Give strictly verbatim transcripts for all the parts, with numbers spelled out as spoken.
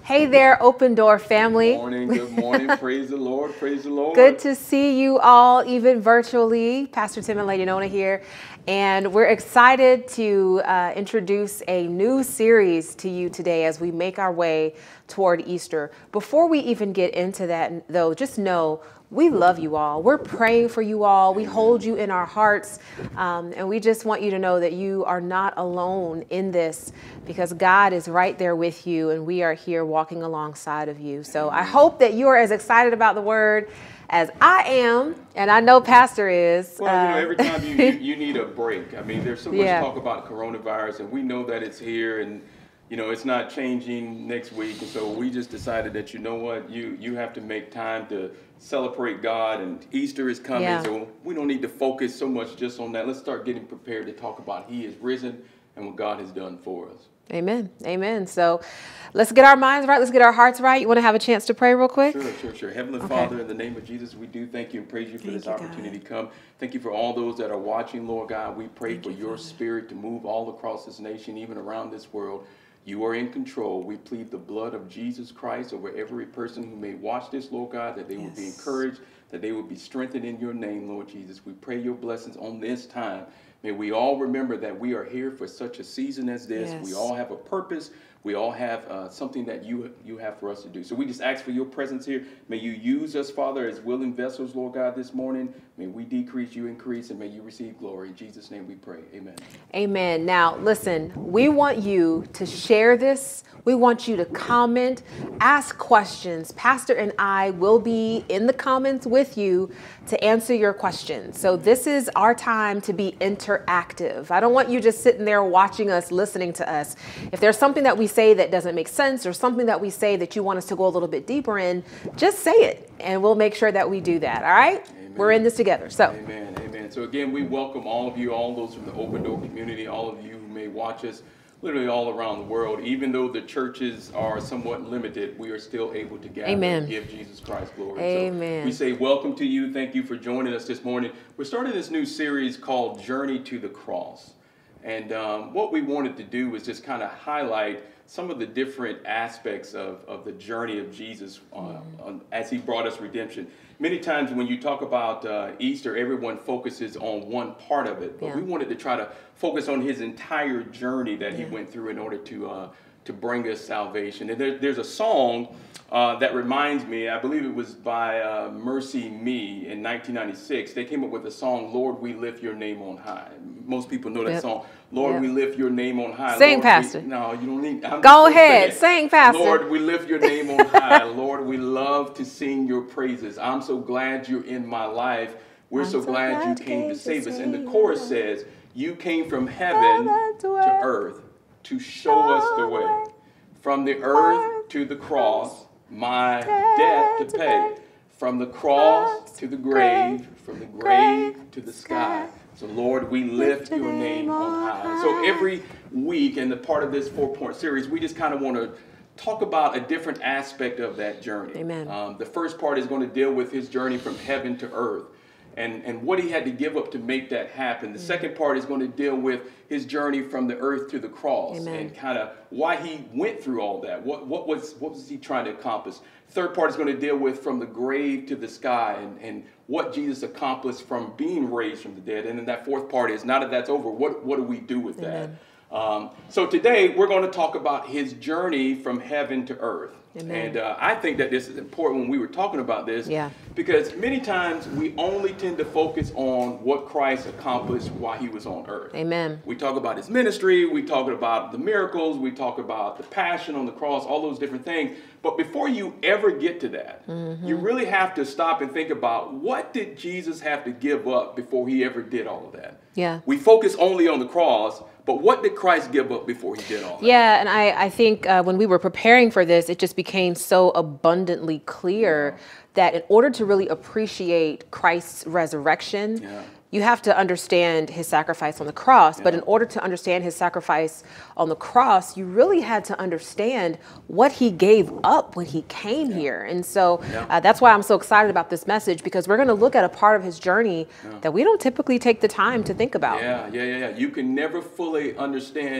Hey there, Open Door family. Good morning, good morning. Praise the Lord, praise the Lord. Good to see you all, even virtually. Pastor Tim and Lady Nona here. And we're excited to uh, introduce a new series to you today as we make our way toward Easter. Before we even get into that, though, just know we love you all. We're praying for you all. We hold you in our hearts. Um, and we just want you to know that you are not alone in this, because God is right there with you and we are here walking alongside of you. So I hope that you are as excited about the word as I am, and I know Pastor is. Well, you know, every time you, you, you need a break. I mean, there's so much Yeah. talk about coronavirus, and we know that it's here, and you know, it's not changing next week. And so we just decided that, you know what, you you have to make time to celebrate God, and Easter is coming. Yeah. So we don't need to focus so much just on that. Let's start getting prepared to talk about He is risen and what God has done for us. Amen. Amen. So let's get our minds right. Let's get our hearts right. You want to have a chance to pray real quick? Sure, sure, sure. Heavenly Okay. Father, in the name of Jesus, we do thank you and praise you for Thank this you, God. opportunity to come. Thank you for all those that are watching, Lord God. We pray Thank for you, your Father. spirit to move all across this nation, even around this world. You are in control. We plead the blood of Jesus Christ over every person who may watch this, Lord God, that they will be Yes. encouraged, that they will be strengthened in your name, Lord Jesus. We pray your blessings on this time. May we all remember that we are here for such a season as this. Yes. We all have a purpose. We all have uh, something that you you have for us to do. So we just ask for your presence here. May you use us, Father, as willing vessels, Lord God, this morning. May we decrease, you increase, and may you receive glory. In Jesus' name we pray. Amen. Amen. Now, listen, we want you to share this. We want you to comment, ask questions. Pastor and I will be in the comments with you to answer your questions. So this is our time to be interactive. I don't want you just sitting there watching us, listening to us. If there's something that we say that doesn't make sense, or something that we say that you want us to go a little bit deeper in, just say it and we'll make sure that we do that. All right? Amen. We're in this together. So. Amen. Amen. So again, we welcome all of you, all those from the Open Door community, all of you who may watch us literally all around the world. Even though the churches are somewhat limited, we are still able to gather Amen. and give Jesus Christ glory. Amen. So we say welcome to you. Thank you for joining us this morning. We're starting this new series called Journey to the Cross. And um, what we wanted to do was just kind of highlight some of the different aspects of, of the journey of Jesus uh, Mm-hmm. on, as he brought us redemption. Many times when you talk about uh, Easter, everyone focuses on one part of it, but Yeah. we wanted to try to focus on his entire journey that he Yeah. went through in order to uh, to bring us salvation. And there, there's a song uh, that reminds me, I believe it was by uh, Mercy Me in nineteen ninety-six. They came up with the song, Lord, We Lift Your Name on High. Most people know that Yep. song. Lord, Yep. we lift your name on high. Sing, Lord, Pastor. We, no, you don't need. I'm Go just gonna ahead. say Sing, it. Pastor. Lord, we lift your name on high. Lord, we love to sing your praises. I'm so glad you're in my life. We're I'm so, so glad, glad you came to save us. And the save chorus us. says, you came from heaven Heaven to to earth. earth to show us the way. From the earth to the cross, my debt to pay. From the cross to the grave, from the grave to the sky. So Lord, we lift your name on high. So every week, and the part of this four-point series, we just kind of want to talk about a different aspect of that journey. Amen. Um, the first part is going to deal with his journey from heaven to earth, and, and what he had to give up to make that happen. The second part is going to deal with his journey from the earth to the cross. Amen. And kind of why he went through all that. What, what, was, what was he trying to accomplish? Third part is going to deal with from the grave to the sky, and, and what Jesus accomplished from being raised from the dead. And then that fourth part is, now that that's over, what, what do we do with Amen. that? Um, so today we're going to talk about his journey from heaven to earth. Amen. And uh, I think that this is important when we were talking about this, Yeah. because many times we only tend to focus on what Christ accomplished while he was on earth. Amen. We talk about his ministry, we talk about the miracles, we talk about the passion on the cross, all those different things. But before you ever get to that, Mm-hmm. you really have to stop and think about, what did Jesus have to give up before he ever did all of that? Yeah. We focus only on the cross, but what did Christ give up before he did all that? Yeah, and I, I think uh, when we were preparing for this, it just became so abundantly clear Yeah. that in order to really appreciate Christ's resurrection, Yeah. you have to understand his sacrifice on the cross. But Yeah. in order to understand his sacrifice on the cross, you really had to understand what he gave up when he came here. And so Yeah. uh, that's why I'm so excited about this message, because we're going to look at a part of his journey that we don't typically take the time to think about. Yeah, yeah, yeah, yeah. You can never fully understand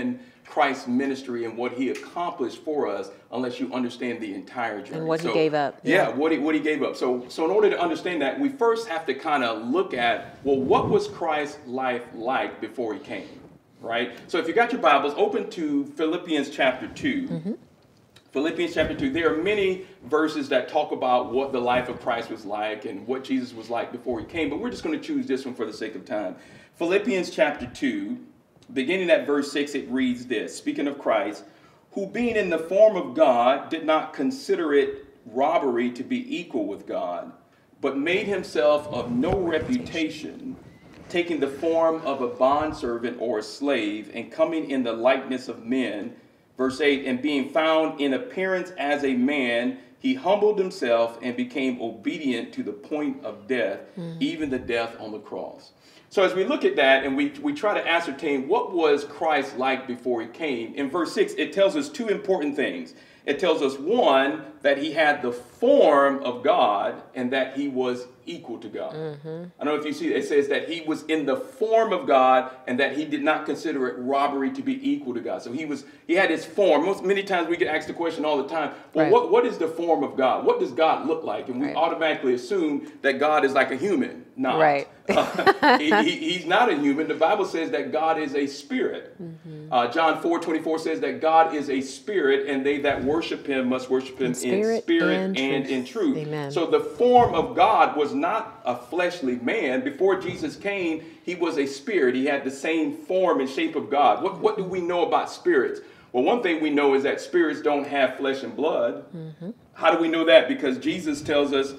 Christ's ministry and what he accomplished for us unless you understand the entire journey. And what so, he gave up. Yeah, yeah what, he, what he gave up. So, so in order to understand that, we first have to kind of look at, well, what was Christ's life like before he came, right? So if you got your Bibles, open to Philippians chapter two. Mm-hmm. Philippians chapter two. There are many verses that talk about what the life of Christ was like and what Jesus was like before he came, but we're just going to choose this one for the sake of time. Philippians chapter two. Beginning at verse six, it reads this, speaking of Christ, who being in the form of God did not consider it robbery to be equal with God, but made himself of no reputation, taking the form of a bondservant or a slave, and coming in the likeness of men. Verse eight, and being found in appearance as a man, he humbled himself and became obedient to the point of death, mm-hmm. even the death on the cross. So as we look at that and we, we try to ascertain what was Christ like before he came, in verse six, it tells us two important things. It tells us, one, that he had the form of God and that he was equal to God. Mm-hmm. I don't know if you see it. It says that he was in the form of God and that he did not consider it robbery to be equal to God. So he was he had his form. Most many times we get asked the question all the time, well, right. what, what is the form of God? What does God look like? And we right. automatically assume that God is like a human. Not. Right. uh, he, he, he's not a human. The Bible says that God is a spirit. Mm-hmm. Uh, John four twenty-four says that God is a spirit, and they that worship him must worship him in spirit, in spirit and, and in truth. Amen. So the form of God was not a fleshly man. Before Jesus came, he was a spirit. He had the same form and shape of God. What, what do we know about spirits? Well, one thing we know is that spirits don't have flesh and blood. Mm-hmm. How do we know that? Because Jesus tells us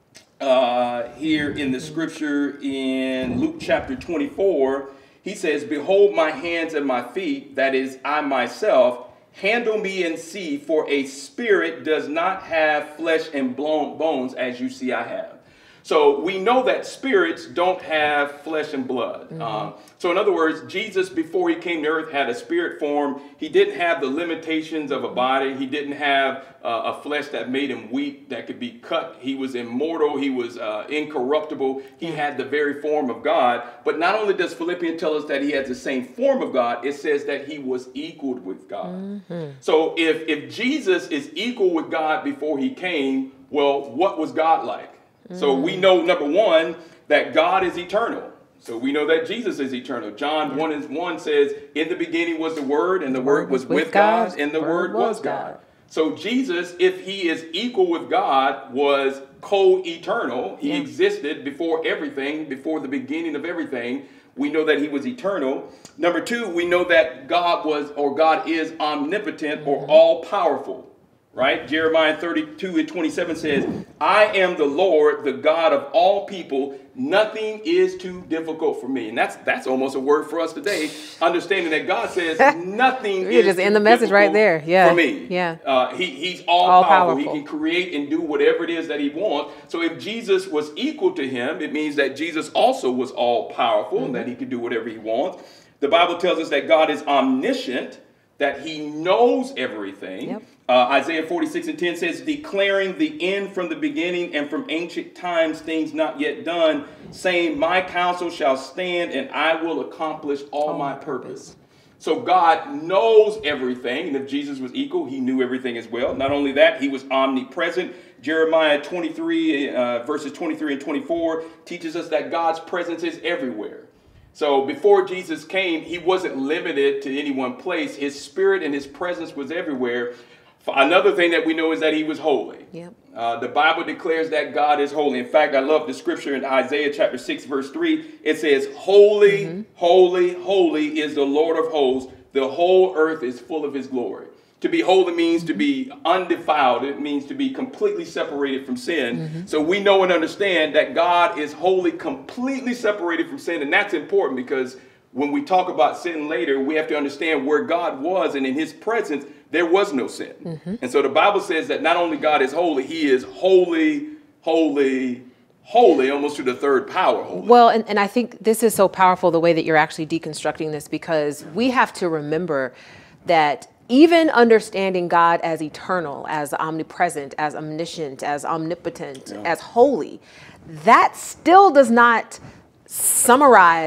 uh, here in the scripture in Luke chapter twenty-four, he says, behold my hands and my feet, that is I myself, handle me and see, for a spirit does not have flesh and bones as you see I have. So we know that spirits don't have flesh and blood. Mm-hmm. Um, so in other words, Jesus, before he came to earth, had a spirit form. He didn't have the limitations of a body. He didn't have uh, a flesh that made him weak, that could be cut. He was immortal. He was uh, incorruptible. He yeah. had the very form of God. But not only does Philippians tell us that he has the same form of God, it says that he was equal with God. Mm-hmm. So if, if Jesus is equal with God before he came, well, what was God like? So we know, number one, that God is eternal. So we know that Jesus is eternal. John yeah. one and one says, in the beginning was the Word, and the, the Word was with God, God and the Word, Word was God. God. So Jesus, if he is equal with God, was co-eternal. He yeah. existed before everything, before the beginning of everything. We know that he was eternal. Number two, we know that God was, or God is omnipotent mm-hmm. or all-powerful. Right? Jeremiah thirty-two and twenty-seven says, I am the Lord, the God of all people. Nothing is too difficult for me. And that's that's almost a word for us today, understanding that God says nothing You're is just too in the message right there. Yeah. for me. Yeah. Uh, he, he's all, all powerful. powerful. He can create and do whatever it is that he wants. So if Jesus was equal to him, it means that Jesus also was all powerful mm-hmm. and that he could do whatever he wants. The Bible tells us that God is omniscient, that he knows everything. Yep. Uh, Isaiah forty-six and ten says, declaring the end from the beginning and from ancient times things not yet done, saying, my counsel shall stand and I will accomplish all oh, my purpose. purpose. So God knows everything. And if Jesus was equal, he knew everything as well. Not only that, he was omnipresent. Jeremiah twenty-three, uh, verses twenty-three and twenty-four teaches us that God's presence is everywhere. So before Jesus came, he wasn't limited to any one place. His spirit and his presence was everywhere. Another thing that we know is that he was holy. Yep. Uh, the Bible declares that God is holy. In fact, I love the scripture in Isaiah chapter six, verse three. It says, holy, mm-hmm. holy, holy is the Lord of hosts. The whole earth is full of his glory. To be holy means to be undefiled. It means to be completely separated from sin. Mm-hmm. So we know and understand that God is holy, completely separated from sin. And that's important because when we talk about sin later, we have to understand where God was, and in his presence, there was no sin. Mm-hmm. And so the Bible says that not only God is holy, he is holy, holy, holy, almost to the third power. Holy. Well, and, and I think this is so powerful, the way that you're actually deconstructing this, because we have to remember that even understanding God as eternal, as omnipresent, as omniscient, as omnipotent, yeah. as holy, that still does not summarize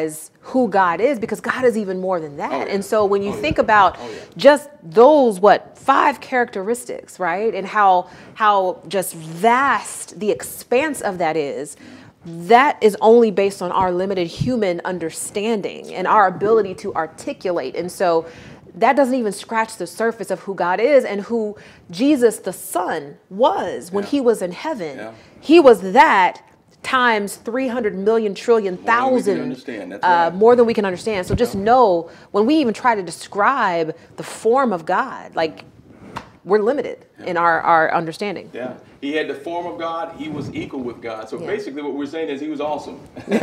who God is, because God is even more than that. Oh, yeah. And so when you Oh, think yeah. about Oh, yeah. just those, what, five characteristics, right? And how how just vast the expanse of that is, that is only based on our limited human understanding and our ability to articulate. And so that doesn't even scratch the surface of who God is and who Jesus the Son was when Yeah. he was in heaven. Yeah. He was that times three hundred million trillion More than we can thousand, understand. That's uh, right. more than we can understand. So just know, when we even try to describe the form of God, like, we're limited in our, our understanding. Yeah. He had the form of God. He was equal with God. So Yeah. basically what we're saying is he was awesome.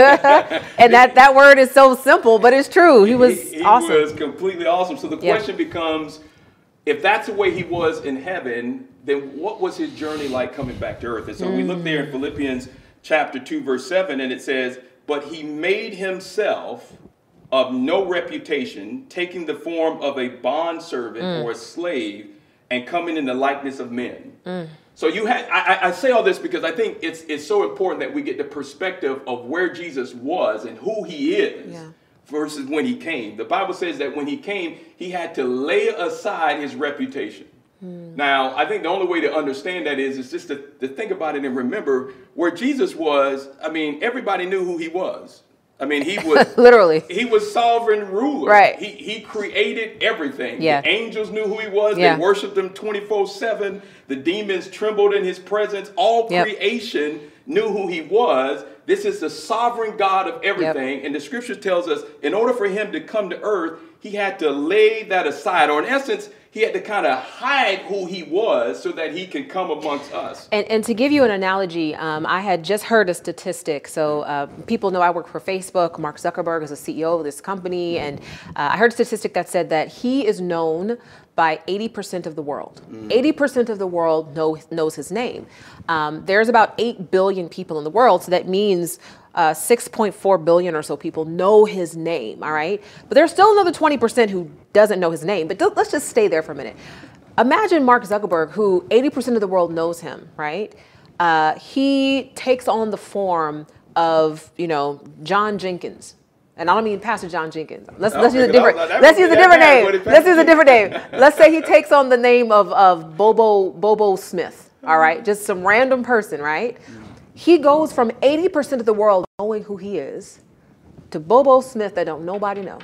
And that, that word is so simple, but it's true. He was he, he awesome. was completely awesome. So the Yeah. question becomes, if that's the way he was in heaven, then what was his journey like coming back to earth? And so we look there in Philippians chapter two, verse seven, and it says, but he made himself of no reputation, taking the form of a bondservant Mm. or a slave, and coming in the likeness of men. Mm. So you had, I, I say all this because I think it's it's so important that we get the perspective of where Jesus was and who he is Yeah. versus when he came. The Bible says that when he came, he had to lay aside his reputation. Now, I think the only way to understand that is, is just to, to think about it and remember where Jesus was. I mean, everybody knew who he was. I mean, he was Literally. he was sovereign ruler. Right. He he created everything. Yeah. The angels knew who he was. Yeah. They worshiped him twenty-four seven. The demons trembled in his presence. All Yep. creation knew who he was. This is the sovereign God of everything. And the scripture tells us in order for him to come to earth, he had to lay that aside. Or in essence, he had to kind of hide who he was so that he can come amongst us. And, and to give you an analogy, um, I had just heard a statistic. So uh, people know I work for Facebook. Mark Zuckerberg is the C E O of this company. And uh, I heard a statistic that said that he is known by eighty percent of the world. Mm. eighty percent of the world know, knows his name. Um, there's about eight billion people in the world. So that means uh, six point four billion or so people know his name, all right? But there's still another twenty percent who doesn't know his name. But don't, let's just stay there for a minute. Imagine Mark Zuckerberg, who eighty percent of the world knows him, right? Uh, he takes on the form of, you know, John Jenkins. And I don't mean Pastor John Jenkins. Let's, let's use a different, let's use a different name. Let's use a different name. Let's say he takes on the name of, of Bobo, Bobo Smith, all right? Just some random person, right? He goes from eighty percent of the world knowing who he is to Bobo Smith that don't nobody know.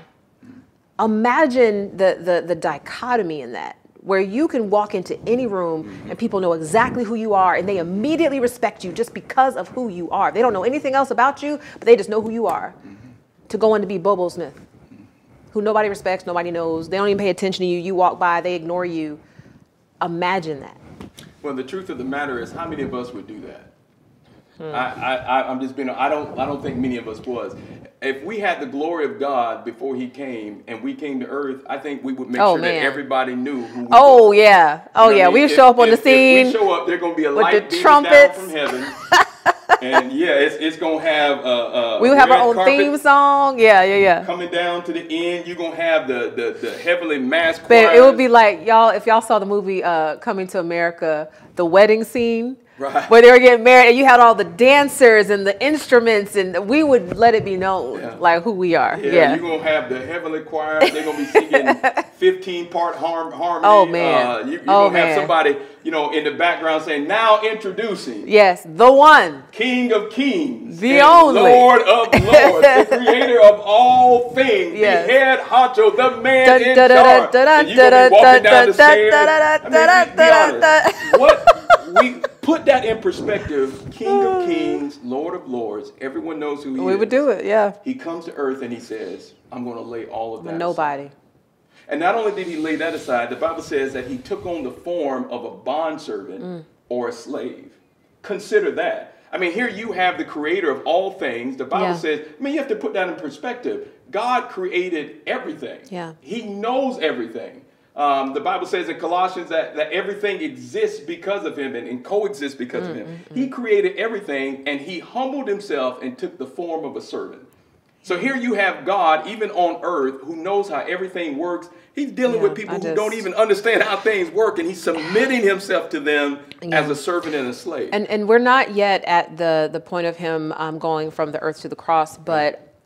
Imagine the, the, the dichotomy in that, where you can walk into any room and people know exactly who you are and they immediately respect you just because of who you are. They don't know anything else about you, but they just know who you are. To go in to be Bobo Smith, who nobody respects, nobody knows. They don't even pay attention to you. You walk by, they ignore you. Imagine that. Well, the truth of the matter is, how many of us would do that? Hmm. I, I, I'm just being, I don't, I don't think many of us was. If we had the glory of God before he came and we came to earth, I think we would make Oh, sure man. that everybody knew who we Oh, were. yeah. Oh, You know yeah. what I mean? We If- show up on if- the scene. If we show up, there's going to be a with light the beaming trumpets. down from heaven. And yeah, it's, it's going to have uh, uh, We would have our red own carpet theme song. Yeah, yeah, yeah. coming down to the end. You're going to have the, the, the heavenly mass But choir. it would be like, y'all, if y'all saw the movie uh, Coming to America, the wedding scene, Right. where they were getting married, and you had all the dancers and the instruments, and we would let it be known, Yeah. like, who we are. Yeah, Yeah. you're going to have the heavenly choir. They're going to be singing fifteen-part harm, harmony. Oh, man. Uh, you, you're Oh, going to have man. somebody, you know, in the background saying, now introducing Yes, the one. King of Kings. The and only. Lord of Lords. The creator of all things. Yes. The head honcho. The man Dun, in dun, dun, charge. dun, dun, And you're going to dun, be walking dun, down the dun, stairs. dun, I dun, mean, dun, be, be dun, honest. dun. What we put that in perspective, King of Kings, Lord of Lords, everyone knows who he We is. would do it, yeah. He comes to earth and he says, I'm going to lay all of that aside. Nobody. And not only did he lay that aside, the Bible says that he took on the form of a bondservant Mm. or a slave. Consider that. I mean, here you have the creator of all things. The Bible Yeah. says, I mean, you have to put that in perspective. God created everything. Yeah. He knows everything. Um, the Bible says in Colossians that, that everything exists because of him and, and coexists because of him. Mm-hmm. He created everything and he humbled himself and took the form of a servant. So here you have God, even on earth, who knows how everything works. He's dealing Yeah, with people I who just- don't even understand how things work, and he's submitting himself to them Yeah. as a servant and a slave. And and we're not yet at the the point of him um, going from the earth to the cross, but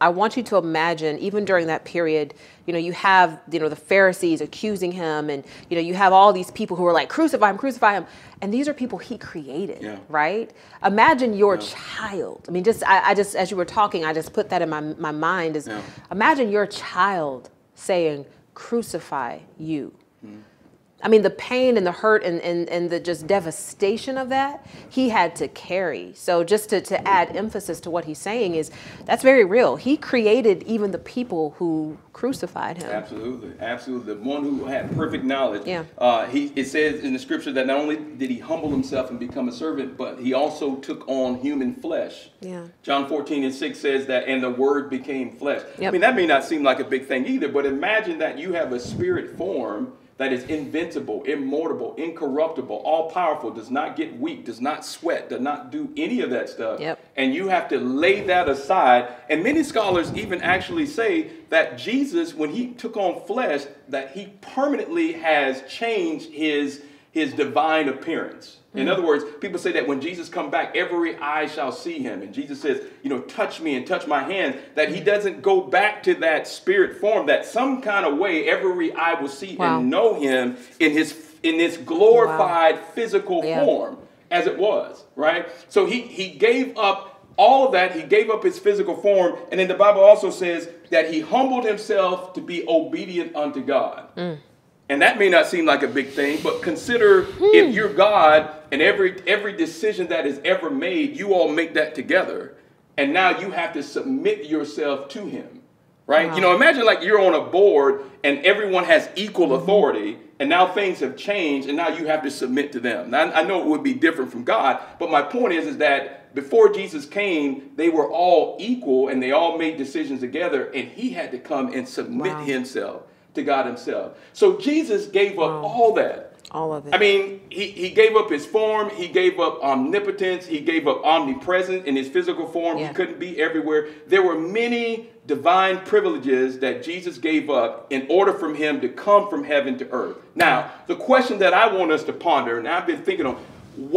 I want you to imagine, even during that period, you know, you have, you know, the Pharisees accusing him, and, you know, you have all these people who are like, crucify him, crucify him. And these are people he created, yeah. right? Imagine your yeah. child. I mean, just, I, I just, as you were talking, I just put that in my, my mind is, yeah. imagine your child saying, crucify you. Mm. I mean, the pain and the hurt and, and, and the just devastation of that, he had to carry. So just to, to add emphasis to what he's saying is, that's very real. He created even the people who crucified him. Absolutely, absolutely. The one who had perfect knowledge. Yeah. Uh, he, it says in the scripture that not only did he humble himself and become a servant, but he also took on human flesh. Yeah. John fourteen and six says that, and the word became flesh. Yep. I mean, that may not seem like a big thing either, but imagine that you have a spirit form that is invincible, immortal, incorruptible, all-powerful, does not get weak, does not sweat, does not do any of that stuff. Yep. And you have to lay that aside. And many scholars even actually say that Jesus, when he took on flesh, that he permanently has changed his, his divine appearance. In other words, people say that when Jesus come back, every eye shall see him. And Jesus says, you know, touch me and touch my hands. That he doesn't go back to that spirit form, that some kind of way every eye will see Wow. and know him in his in this glorified Wow. physical Yeah. form as it was, right? So he, he gave up all of that. He gave up his physical form. And then the Bible also says that he humbled himself to be obedient unto God. Mm. And that may not seem like a big thing, but consider hmm. if you're God and every every decision that is ever made, you all make that together. And now you have to submit yourself to him, right? Wow. You know, imagine like you're on a board and everyone has equal mm-hmm. authority, and now things have changed and now you have to submit to them. Now, I know it would be different from God, but my point is, is that before Jesus came, they were all equal and they all made decisions together, and he had to come and submit wow. himself to God himself. So Jesus gave up wow. all that. All of it. I mean, he, he gave up his form. He gave up omnipotence. He gave up omnipresence in his physical form. Yeah. He couldn't be everywhere. There were many divine privileges that Jesus gave up in order for him to come from heaven to earth. Now, the question that I want us to ponder, and I've been thinking on,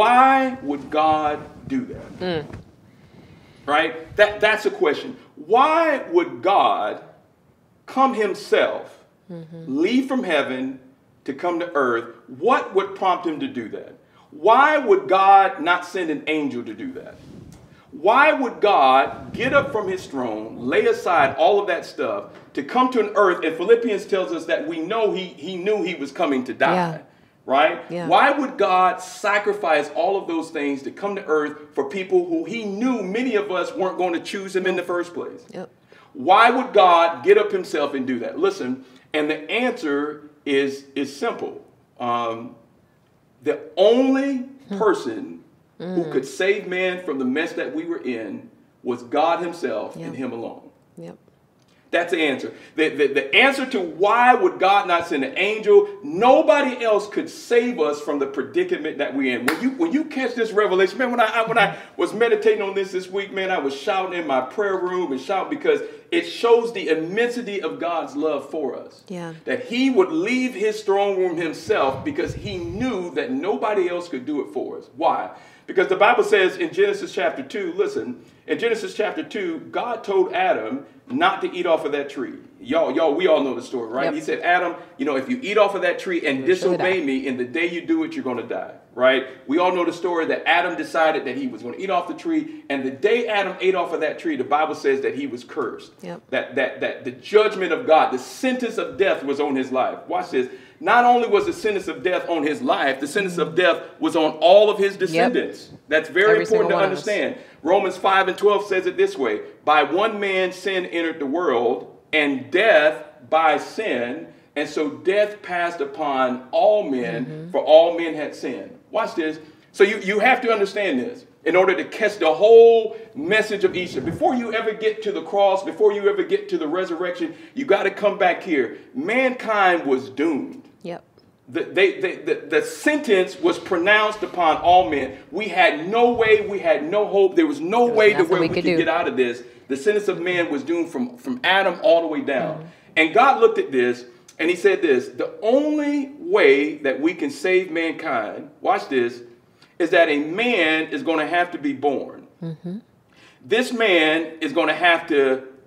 why would God do that? Mm. Right? That, that's a question. Why would God come himself, Mm-hmm. leave from heaven to come to earth? What would prompt him to do that? Why would God not send an angel to do that? Why would God get up from his throne, lay aside all of that stuff to come to an earth? And Philippians tells us that we know he, he knew he was coming to die. Yeah. Right? Yeah. Why would God sacrifice all of those things to come to earth for people who he knew many of us weren't going to choose him in the first place? Yep. Why would God get up himself and do that? Listen, and the answer is, is simple. Um, the only person mm. who could save man from the mess that we were in was God himself yep. and him alone. Yep. That's the answer. The, the, the answer to why would God not send an angel, nobody else could save us from the predicament that we're in. When you, when you catch this revelation, man, when I, when I was meditating on this this week, man, I was shouting in my prayer room and shouting because it shows the immensity of God's love for us. Yeah. That he would leave his throne room himself because he knew that nobody else could do it for us. Why? Because the Bible says in Genesis chapter two, listen, in Genesis chapter two, God told Adam not to eat off of that tree. Y'all, y'all, we all know the story, right? Yep. He said, Adam, you know, if you eat off of that tree and disobey me, in the day you do it, you're going to die, right? We all know the story that Adam decided that he was going to eat off the tree. And the day Adam ate off of that tree, the Bible says that he was cursed. Yep. That, that, that the judgment of God, the sentence of death was on his life. Watch this. Not only was the sentence of death on his life, the sentence mm-hmm. of death was on all of his descendants. Yep. That's very Every important to understand. Romans five and twelve says it this way. By one man sin entered the world, and death by sin. And so death passed upon all men, mm-hmm. for all men had sinned. Watch this. So you, you have to understand this in order to catch the whole message of Easter. Before you ever get to the cross, before you ever get to the resurrection, you got to come back here. Mankind was doomed. Yep. The, they, they, the, the sentence was pronounced upon all men. We had no way, we had no hope. There was no there was way to where we, we could, could get out of this. The sentence of man was doomed from, from Adam all the way down. Mm-hmm. And God looked at this and he said this, the only way that we can save mankind, watch this, is that a man is going to have to be born. Mm-hmm. This man is going to have to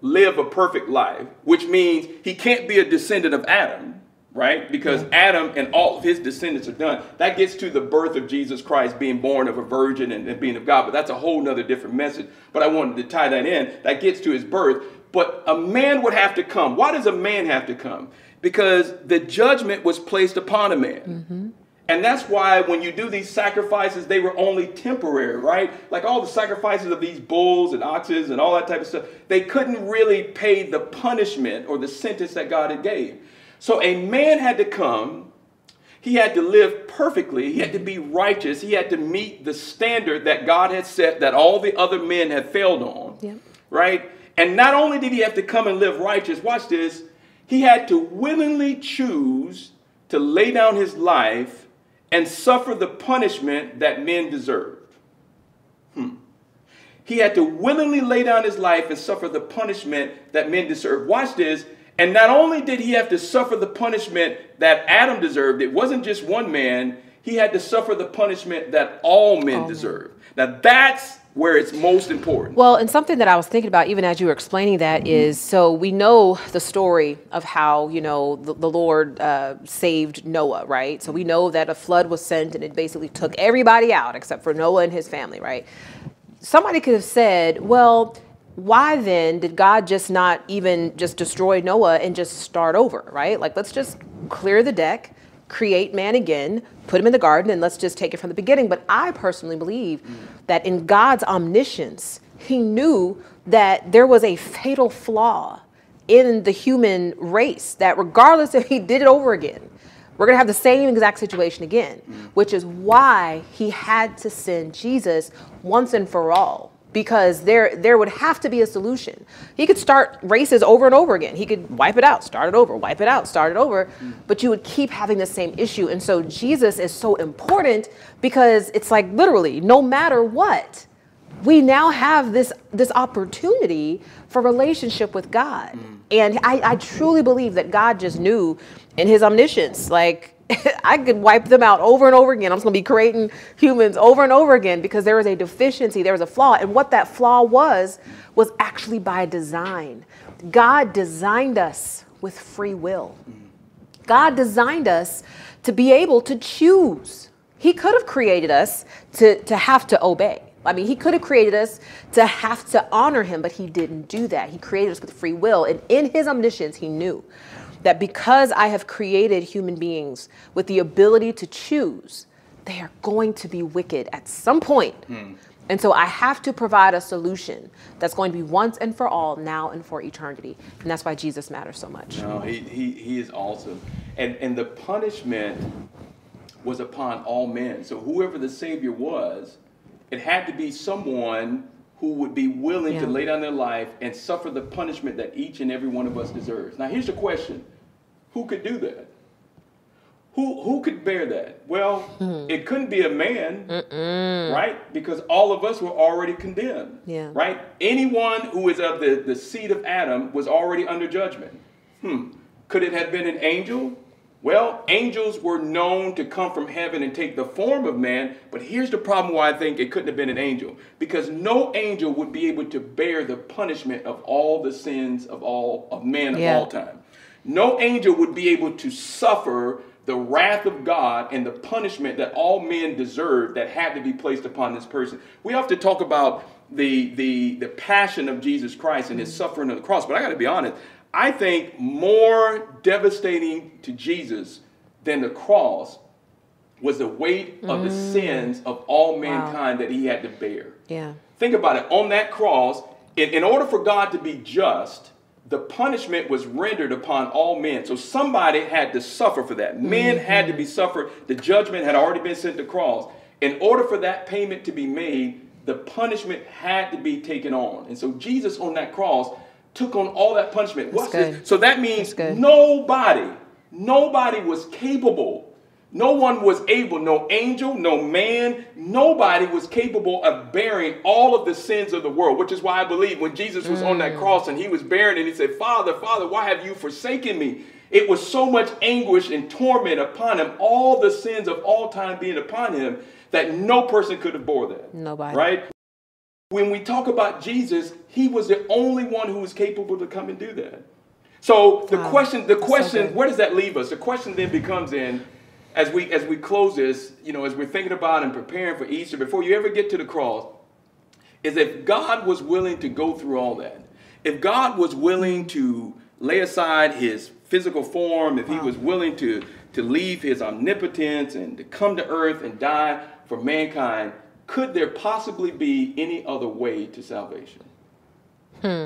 live a perfect life, which means he can't be a descendant of Adam, right? Because Adam and all of his descendants are done. That gets to the birth of Jesus Christ being born of a virgin and, and being of God, but that's a whole nother different message. But I wanted to tie that in. That gets to his birth. But a man would have to come. Why does a man have to come? Because the judgment was placed upon a man. Mm-hmm. And that's why when you do these sacrifices, they were only temporary, right? Like all the sacrifices of these bulls and oxes and all that type of stuff, they couldn't really pay the punishment or the sentence that God had gave. So a man had to come. He had to live perfectly. He had to be righteous. He had to meet the standard that God had set that all the other men had failed on, yep. right? And not only did he have to come and live righteous, watch this, he had to willingly choose to lay down his life and suffer the punishment that men deserved. Hmm. He had to willingly lay down his life and suffer the punishment that men deserved. Watch this. And not only did he have to suffer the punishment that Adam deserved, it wasn't just one man. He had to suffer the punishment that all men all deserved. Men. Now that's where it's most important. Well, and something that I was thinking about even as you were explaining that is, so we know the story of how, you know, the, the Lord uh, saved Noah, right? So we know that a flood was sent and it basically took everybody out except for Noah and his family, right? Somebody could have said, well, why then did God just not even just destroy Noah and just start over, right? Like, let's just clear the deck, create man again, put him in the garden, and let's just take it from the beginning. But I personally believe mm. that in God's omniscience, he knew that there was a fatal flaw in the human race, that regardless if he did it over again, we're going to have the same exact situation again, mm. which is why he had to send Jesus once and for all. Because there there would have to be a solution. He could start races over and over again. He could wipe it out, start it over, wipe it out, start it over. But you would keep having the same issue. And so Jesus is so important because it's like literally no matter what, we now have this, this opportunity for relationship with God. And I, I truly believe that God just knew in his omniscience, like, I could wipe them out over and over again. I'm just going to be creating humans over and over again because there was a deficiency, there was a flaw. And what that flaw was, was actually by design. God designed us with free will. God designed us to be able to choose. He could have created us to, to have to obey. I mean, he could have created us to have to honor him, but he didn't do that. He created us with free will. And in his omniscience, he knew that because I have created human beings with the ability to choose, they are going to be wicked at some point. Hmm. And so I have to provide a solution that's going to be once and for all, now and for eternity. And that's why Jesus matters so much. No, he, he, he is awesome. And, and the punishment was upon all men. So whoever the Savior was, it had to be someone who would be willing yeah. to lay down their life and suffer the punishment that each and every one of us deserves. Now, here's the question. Who could do that? Who, who could bear that? Well, hmm. it couldn't be a man, Mm-mm. right? Because all of us were already condemned, yeah. right? Anyone who is of the, the seed of Adam was already under judgment. Hmm. Could it have been an angel? Well, angels were known to come from heaven and take the form of man, but here's the problem why I think it couldn't have been an angel. Because no angel would be able to bear the punishment of all the sins of all of man yeah. of all time. No angel would be able to suffer the wrath of God and the punishment that all men deserve that had to be placed upon this person. We often talk about the, the, the passion of Jesus Christ and his suffering on the cross, but I got to be honest, I think more devastating to Jesus than the cross was the weight of mm. the sins of all mankind wow. that he had to bear. Yeah. Think about it. On that cross, in, in order for God to be just, the punishment was rendered upon all men. So somebody had to suffer for that. Men mm-hmm. had to be suffered. The judgment had already been sent to the cross. In order for that payment to be made, the punishment had to be taken on. And so Jesus on that cross took on all that punishment. What's this? So that means nobody, nobody was capable. No one was able, no angel, no man, nobody was capable of bearing all of the sins of the world, which is why I believe when Jesus was mm. on that cross and he was bearing it, he said, Father, Father, why have you forsaken me? It was so much anguish and torment upon him, all the sins of all time being upon him, that no person could have bore that. Nobody. Right? When we talk about Jesus, he was the only one who was capable to come and do that. So the Wow. question, the That's question, so where does that leave us? The question then becomes in, as we as we close this, you know, as we're thinking about and preparing for Easter, before you ever get to the cross, is if God was willing to go through all that, if God was willing to lay aside his physical form, if he Wow. was willing to, to leave his omnipotence and to come to earth and die for mankind, could there possibly be any other way to salvation? Hmm.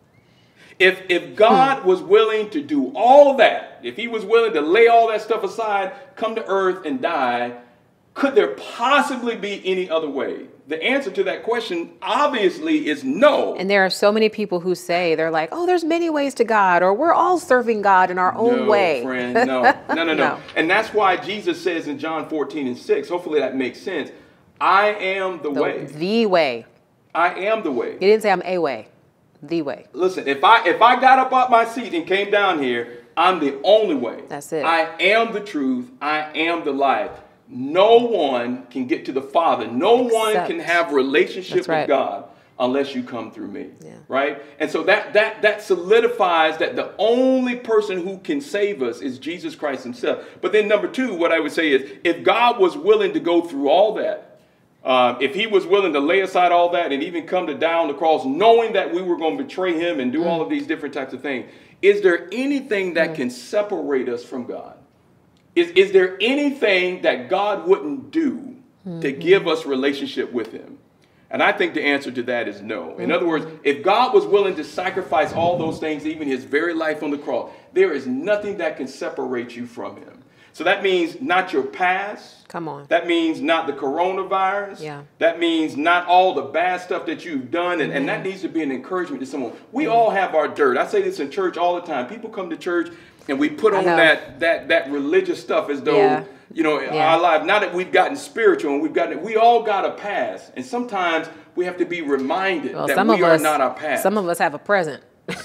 If, if God was willing to do all of that, if he was willing to lay all that stuff aside, come to earth and die, could there possibly be any other way? The answer to that question obviously is no. And there are so many people who say, they're like, oh, there's many ways to God, or we're all serving God in our own no, way. friend, no, no, no, no, No. And that's why Jesus says in John fourteen and six, hopefully that makes sense, I am the, The, way. the way. I am the way. He didn't say I'm a way. The way. Listen, if I if I got up out my seat and came down here, I'm the only way. That's it. I am the truth. I am the life. No one can get to the Father. No one Except- can have relationship That's right. with God unless you come through me. Yeah. Right? And so that that that solidifies that the only person who can save us is Jesus Christ himself. But then number two, what I would say is, if God was willing to go through all that, Uh, if he was willing to lay aside all that and even come to die on the cross, knowing that we were going to betray him and do Mm. all of these different types of things, is there anything that Mm. can separate us from God? Is, is there anything that God wouldn't do Mm-hmm. to give us relationship with him? And I think the answer to that is no. In Mm. other words, if God was willing to sacrifice all those things, even his very life on the cross, there is nothing that can separate you from him. So that means not your past. Come on. That means not the coronavirus. Yeah. That means not all the bad stuff that you've done. And, and that needs to be an encouragement to someone. We all have our dirt. I say this in church all the time. People come to church and we put I on know. that that that religious stuff as though, Yeah. you know, Yeah. our life, now that we've gotten spiritual and we've gotten, we all got a past. And sometimes we have to be reminded Well, that some we of are us, not our past. Some of us have a present.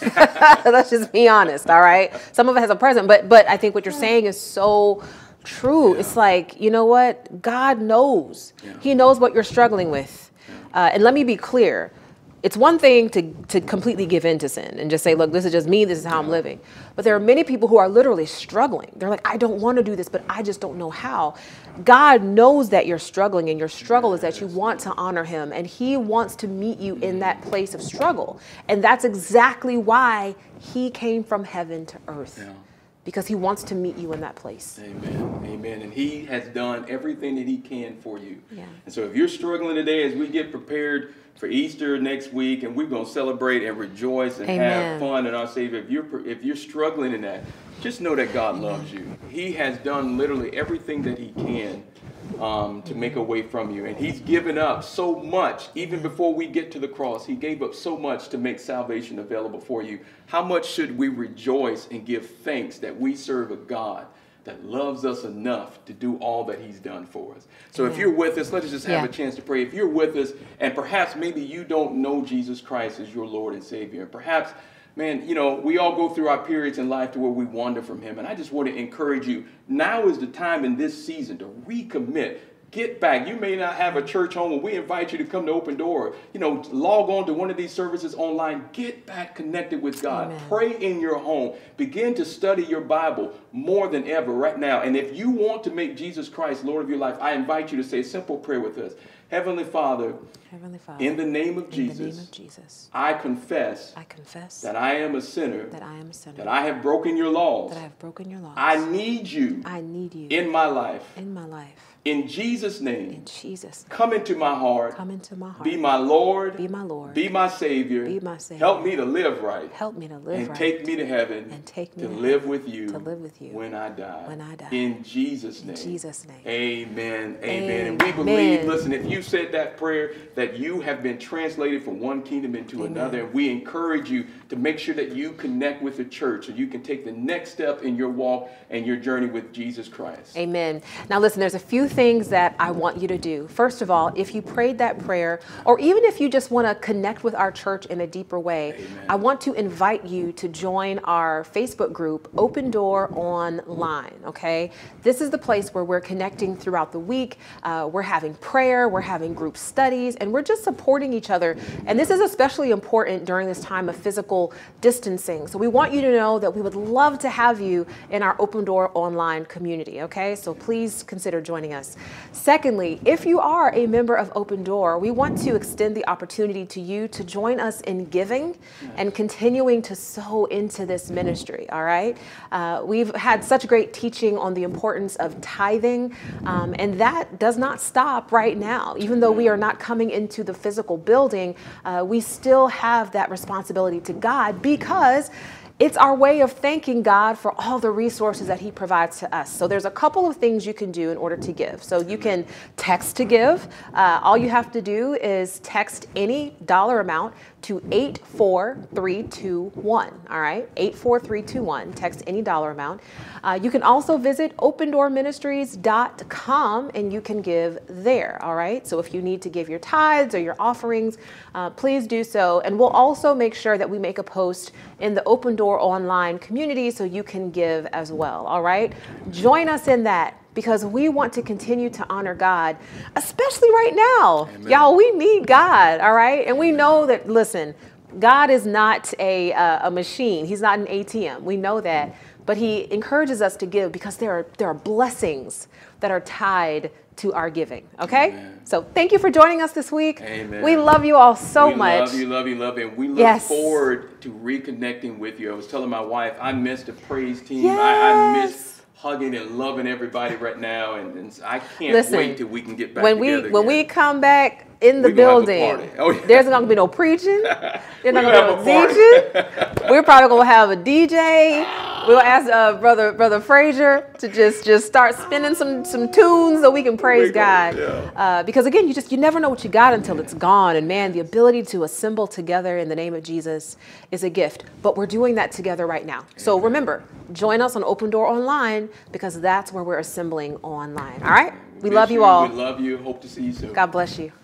Let's just be honest, all right? Some of it has a present, but but I think what you're saying is so true. Yeah. It's like, you know what? God knows. Yeah. He knows what you're struggling with. Uh, and let me be clear. It's one thing to, to completely give in to sin and just say, look, this is just me. This is how I'm living. But there are many people who are literally struggling. They're like, I don't want to do this, but I just don't know how. God knows that you're struggling, and your struggle is that you want to honor him, and he wants to meet you in that place of struggle. And that's exactly why he came from heaven to earth, Yeah. because he wants to meet you in that place. Amen. Amen. And he has done everything that he can for you. Yeah. And so if you're struggling today, as we get prepared for Easter next week, and we're going to celebrate and rejoice and Amen. have fun in our Savior, if you're if you're struggling in that, just know that God loves you. He has done literally everything that he can um, to make a way from you. And he's given up so much. Even before we get to the cross, he gave up so much to make salvation available for you. How much should we rejoice and give thanks that we serve a God that loves us enough to do all that he's done for us? So if Amen. you're with us, let's just have Yeah. a chance to pray. If you're with us, and perhaps maybe you don't know Jesus Christ as your Lord and Savior, and perhaps, man, you know, we all go through our periods in life to where we wander from him. And I just want to encourage you, now is the time in this season to recommit. Get back. You may not have a church home, and we invite you to come to Open Door. You know, log on to one of these services online. Get back connected with God. Amen. Pray in your home. Begin to study your Bible more than ever right now. And if you want to make Jesus Christ Lord of your life, I invite you to say a simple prayer with us. Heavenly Father, Heavenly Father, in the name of in Jesus, the name of Jesus, I confess I confess that I am a sinner, that I am a sinner, that I have broken your laws. that I have broken your laws. I need you I need you in my life. in my life. In Jesus' name, In Jesus' name, come into my heart. come into my heart. Be my Lord. Be my Lord. Be my Savior. Be my Savior. Help me to live right. Help me to live And right. take me to heaven. And take me to to live heaven. with you. To live with you. When I die. When I die. In Jesus' name. In Jesus' name. Amen. Amen. And we believe, listen, if you said that prayer, that you have been translated from one kingdom into Amen. another. And we encourage you to make sure that you connect with the church so you can take the next step in your walk and your journey with Jesus Christ. Amen. Now listen, there's a few things that I want you to do. First of all, if you prayed that prayer, or even if you just want to connect with our church in a deeper way, Amen. I want to invite you to join our Facebook group, Open Door Online, okay? This is the place where we're connecting throughout the week. Uh, we're having prayer, we're having group studies, and we're just supporting each other. And this is especially important during this time of physical distancing. So we want you to know that we would love to have you in our Open Door Online community, okay? So please consider joining us. Secondly, if you are a member of Open Door, we want to extend the opportunity to you to join us in giving and continuing to sow into this ministry, all right? Uh, we've had such great teaching on the importance of tithing, um, and that does not stop right now. Even though we are not coming into the physical building, uh, we still have that responsibility to God, because it's our way of thanking God for all the resources that he provides to us. So there's a couple of things you can do in order to give. So you can text to give. Uh, all you have to do is text any dollar amount to eight four three two one, all right? eight four three two one, text any dollar amount. Uh, you can also visit open door ministries dot com and you can give there, all right? So if you need to give your tithes or your offerings, uh, please do so. And we'll also make sure that we make a post in the Open Door Online community so you can give as well, all right? Join us in that, because we want to continue to honor God, especially right now. Amen. Y'all, we need God, all right? And we know that, listen, God is not a, uh, a machine. He's not an A T M. We know that. But he encourages us to give because there are, there are blessings that are tied to our giving, okay? Amen. So thank you for joining us this week. Amen. We love you all so we much. We love you, love you, love you. And we look yes. forward to reconnecting with you. I was telling my wife, I miss the praise team. Yes. I, I miss hugging and loving everybody right now, and, and I can't Listen, wait till we can get back when together we when again. we come back in the we gonna building, have a party. Oh, yeah. There's not gonna be no preaching. There's not gonna be no teaching. We're probably gonna have a D J. We'll ask uh, brother brother Frazier to just just start spinning some some tunes so we can praise we God. Yeah. Uh, because again, you just you never know what you got until it's gone. And man, the ability to assemble together in the name of Jesus is a gift. But we're doing that together right now. So remember, join us on Open Door Online, because that's where we're assembling online. All right? We Miss love you you. all. We love you. Hope to see you soon. God bless you.